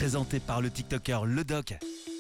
présenté par le TikToker Le Doc.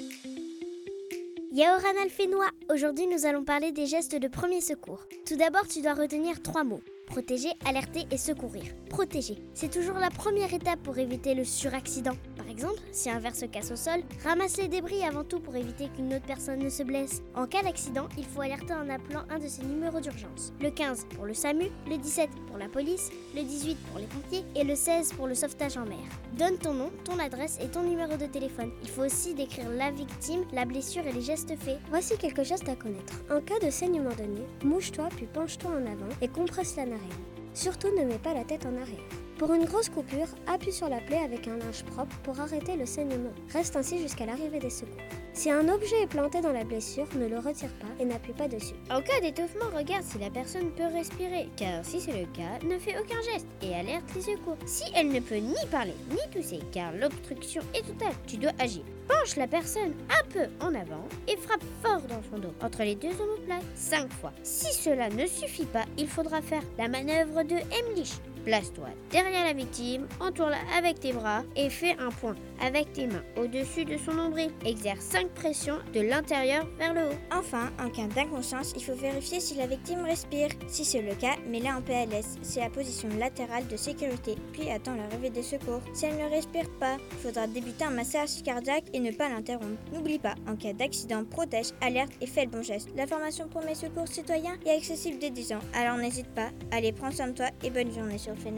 Yaoran Alfénois, aujourd'hui nous allons parler des gestes de premier secours. Tout d'abord, tu dois retenir 3 mots. Protéger, alerter et secourir. Protéger, c'est toujours la première étape pour éviter le suraccident. Par exemple, si un verre se casse au sol, ramasse les débris avant tout pour éviter qu'une autre personne ne se blesse. En cas d'accident, il faut alerter en appelant un de ces numéros d'urgence. Le 15 pour le SAMU, le 17 pour la police, le 18 pour les pompiers et le 16 pour le sauvetage en mer. Donne ton nom, ton adresse et ton numéro de téléphone. Il faut aussi décrire la victime, la blessure et les gestes faits. Voici quelques gestes à connaître. En cas de saignement de nez, mouche-toi puis penche-toi en avant et compresse la narine. Surtout ne mets pas la tête en arrière. Pour une grosse coupure, appuie sur la plaie avec un linge propre pour arrêter le saignement. Reste ainsi jusqu'à l'arrivée des secours. Si un objet est planté dans la blessure, ne le retire pas et n'appuie pas dessus. En cas d'étouffement, regarde si la personne peut respirer, car si c'est le cas, ne fais aucun geste et alerte les secours. Si elle ne peut ni parler ni tousser, car l'obstruction est totale, tu dois agir. Penche la personne un peu en avant et frappe fort dans son dos, entre les deux omoplates, 5 fois. Si cela ne suffit pas, il faudra faire la manœuvre de Heimlich. Place-toi derrière la victime, entoure-la avec tes bras et fais un point avec tes mains au-dessus de son nombril. Exerce 5 pressions de l'intérieur vers le haut. Enfin, en cas d'inconscience, il faut vérifier si la victime respire. Si c'est le cas, mets-la en PLS, c'est la position latérale de sécurité, puis attends l'arrivée des secours. Si elle ne respire pas, il faudra débuter un massage cardiaque et ne pas l'interrompre. N'oublie pas, en cas d'accident, protège, alerte et fais le bon geste. La formation pour mes secours citoyens est accessible dès 10 ans, alors n'hésite pas. Allez, prends soin de toi et bonne journée sur le Phénomène.